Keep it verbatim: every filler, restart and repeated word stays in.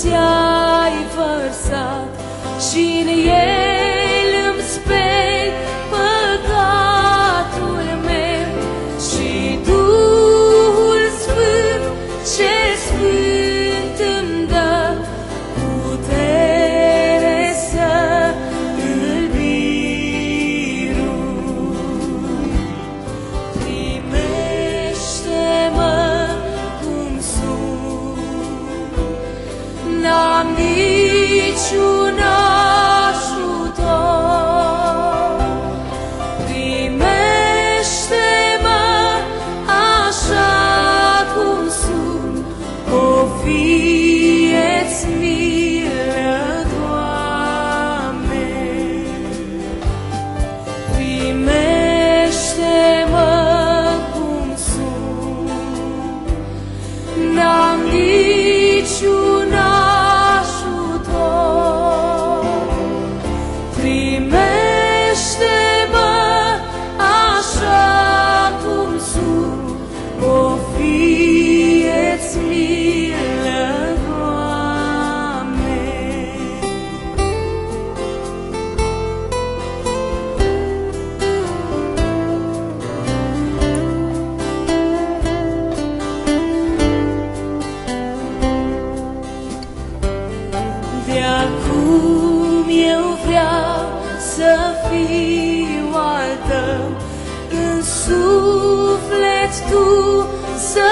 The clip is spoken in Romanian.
ți-ai vărsat și-n el îmi speli păcatul meu și Duhul Sfânt ce sfânt îmi dă putere să îl birui. Primește-mă cum sunt, n-am niciun ajutor. Primește-mă așa cum sunt, o fie-ți milă, Doamne. Primește-mă cum sunt, n-am niciun ajutor. Primește-mă așa cum sunt, o fie-ți milă, Doamne. De-acum eu vreau să fiu al tău, în suflet tu să